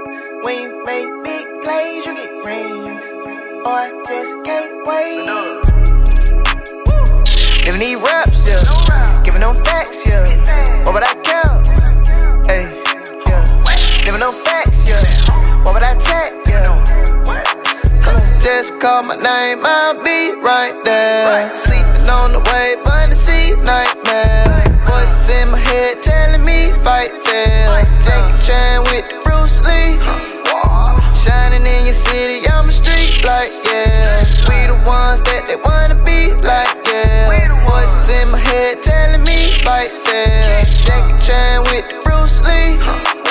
When you make big plays, you get rings. Or I just can't wait. Living these raps, yeah. Giving them facts, yeah. What would I count? Hey, yeah. Living them facts, yeah. What would I check, yeah. Just call my name, I'll be right there. Sleeping on the wave, fantasy nightmare. Voices in my head telling me fight fair. Jackie Chan with the Bruce Lee. Shining in your city, I'm a street light, yeah. We the ones that they wanna be like, yeah. Voices in my head telling me fight fair. Jackie Chan with the Bruce Lee.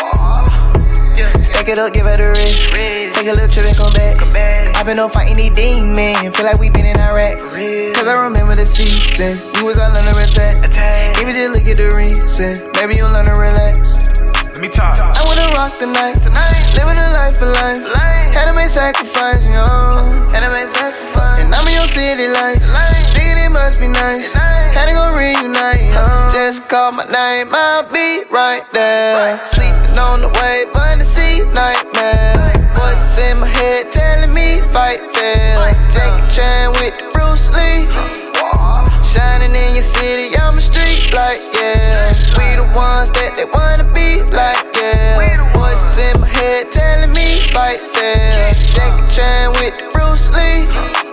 Stack it up, give it a rest. Take a little trip and come back. I been up fighting these demons. Feel like we been in Iraq. Cause I remember the season. You was all under attack. If you just look at the reason, maybe you'll learn to relax. Let me talk. I wanna rock the night. Living a life of life. Had to make sacrifice, you know. And I'm in your city lights. Thinking it must be nice. Had to go reunite, Just call my name, I'll be right there. Sleeping on the wave, fantasy nightmare. Voices in my head telling me fight fair. Jackie Chan with the Bruce Lee. Shining in your city, I'm a street light, yeah. We the ones that they wanna be like, yeah. Voices in my head telling me fight fair. Jackie Chan with the Bruce Lee.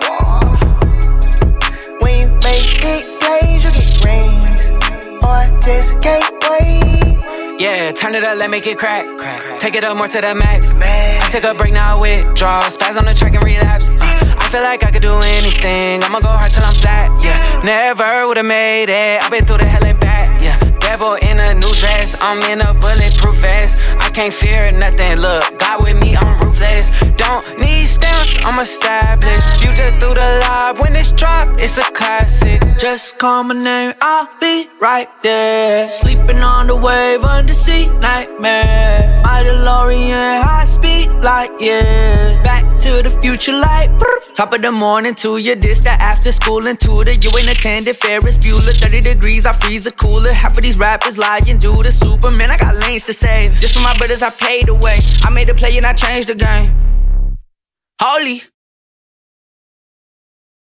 When you make big plays, you get rings. Or I just can't wait. Yeah, turn it up, let me get crack. Take it up more to the max. I take a break now, withdraw. Spaz on the track and relapse. I feel like I could do anything. I'ma go hard till I'm flat, yeah. Never would've made it. I've been through the hell and back, yeah. Devil in a new dress, I'm in a bulletproof vest. I can't fear nothing, look, God with me, I'm ruthless. Don't need stamps, I'm established. You just threw the lob, when it's dropped, it's a classic. Just call my name, I'll be right there. Sleeping on the wave, undersea nightmare. My DeLorean, high speed light, yeah. Back to the future like top of the morning to your dish, that after school and tutor. You ain't attended Ferris Bueller, 30 degrees, I freeze the cooler. Half of these rappers lying, do the Superman. I got lanes to save, just for my brothers I paid away. I made a play and I changed the game. Holy